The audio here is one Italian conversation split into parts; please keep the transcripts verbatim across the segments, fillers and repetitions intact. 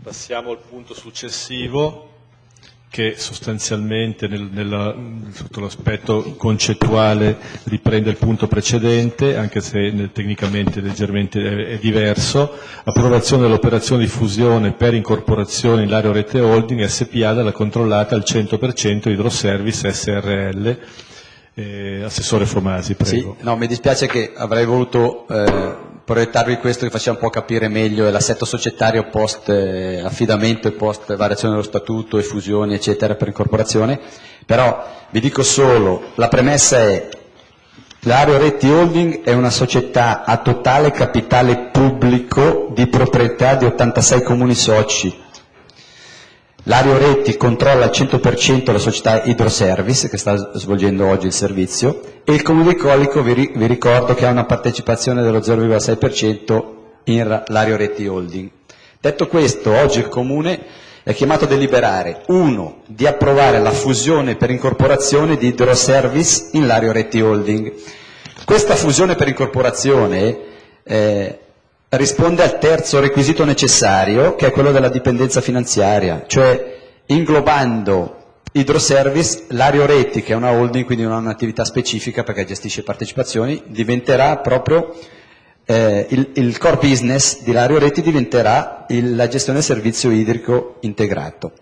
Passiamo al punto successivo, che sostanzialmente nel, nella, sotto l'aspetto concettuale riprende il punto precedente, anche se nel, tecnicamente leggermente è, è diverso. Approvazione dell'operazione di fusione per incorporazione in Lario Rete Holding S P A dalla controllata al cento per cento Hidroservice S R L. Eh, Assessore Fomasi, prego. Sì, no, mi dispiace che avrei voluto eh, proiettarvi questo che faccia un po' capire meglio l'assetto societario post eh, affidamento e post variazione dello statuto e fusioni eccetera per incorporazione, però vi dico solo, la premessa è Lario Reti Holding è una società a totale capitale pubblico di proprietà di ottantasei comuni soci. Lario Reti controlla al cento per cento la società Hidroservice che sta svolgendo oggi il servizio e il Comune di Colico vi, ri, vi ricordo che ha una partecipazione dello zero virgola sei per cento in Lario Reti Holding. Detto questo, oggi il Comune è chiamato a deliberare uno di approvare la fusione per incorporazione di Hidroservice in Lario Reti Holding. Questa fusione per incorporazione eh, risponde al terzo requisito necessario, che è quello della dipendenza finanziaria, cioè inglobando Hidroservice, Lario Reti, che è una holding, quindi non ha un'attività specifica perché gestisce partecipazioni, diventerà proprio eh, il, il core business di Lario Reti diventerà il, la gestione del servizio idrico integrato.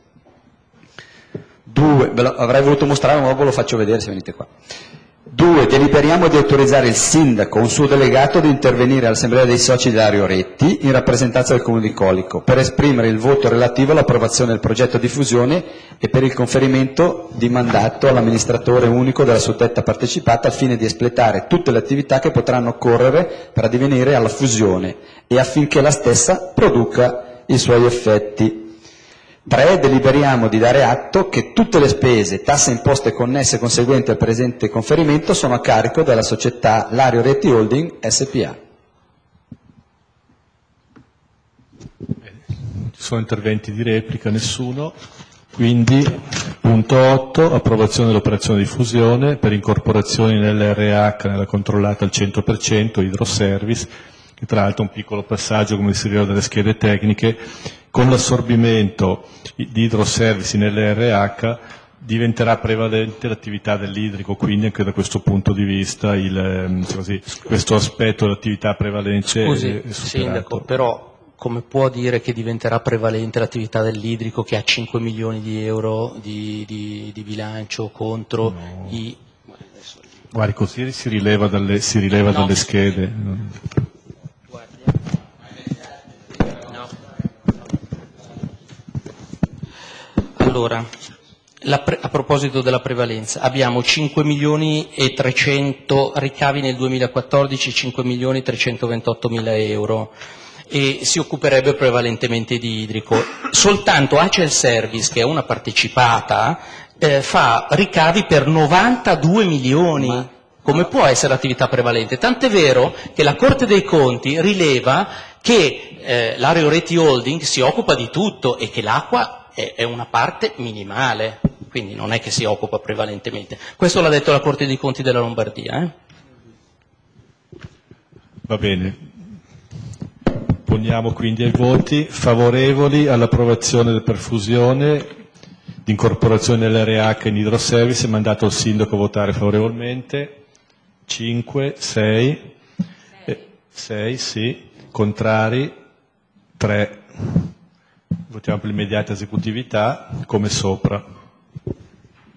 Due, ve lo, avrei voluto mostrare, ma ve lo faccio vedere se venite qua. Due, deliberiamo di autorizzare il sindaco, un suo delegato, di intervenire all'assemblea dei soci di Lario Reti in rappresentanza del Comune di Colico per esprimere il voto relativo all'approvazione del progetto di fusione e per il conferimento di mandato all'amministratore unico della suddetta partecipata al fine di espletare tutte le attività che potranno occorrere per addivenire alla fusione e affinché la stessa produca i suoi effetti. Tre, deliberiamo di dare atto che tutte le spese, tasse, imposte connesse e conseguenti al presente conferimento sono a carico della società Lario Reti Holding S P A. Ci sono interventi di replica? Nessuno. Quindi, punto otto, approvazione dell'operazione di fusione per incorporazione nell'R H nella controllata al cento per cento Hidroservice, che tra l'altro un piccolo passaggio, come si vede dalle schede tecniche, con l'assorbimento di Hidroservice nell'R H diventerà prevalente l'attività dell'idrico, quindi anche da questo punto di vista il, così, questo aspetto dell'attività prevalente Scusi, è superato. Sindaco, però come può dire che diventerà prevalente l'attività dell'idrico che ha cinque milioni di euro di, di, di bilancio contro no. i... Guardi, così si rileva dalle, si rileva no. dalle schede. Allora, la pre- a proposito della prevalenza, abbiamo cinque milioni e trecento ricavi nel duemilaquattordici, cinque milioni trecentoventotto mila euro e si occuperebbe prevalentemente di idrico. Soltanto Acel Service, che è una partecipata, eh, fa ricavi per novantadue milioni. Ma... Come può essere attività prevalente? Tant'è vero che la Corte dei Conti rileva che eh, Lario Reti Holding si occupa di tutto e che l'acqua è una parte minimale, quindi non è che si occupa prevalentemente. Questo l'ha detto la Corte dei Conti della Lombardia. Eh? Va bene. Poniamo quindi ai voti favorevoli all'approvazione della perfusione di incorporazione dell'R H in Hidroservice, mandato al sindaco a votare favorevolmente. cinque, sei, sei sì, contrari, tre. Votiamo per l'immediata esecutività, come sopra.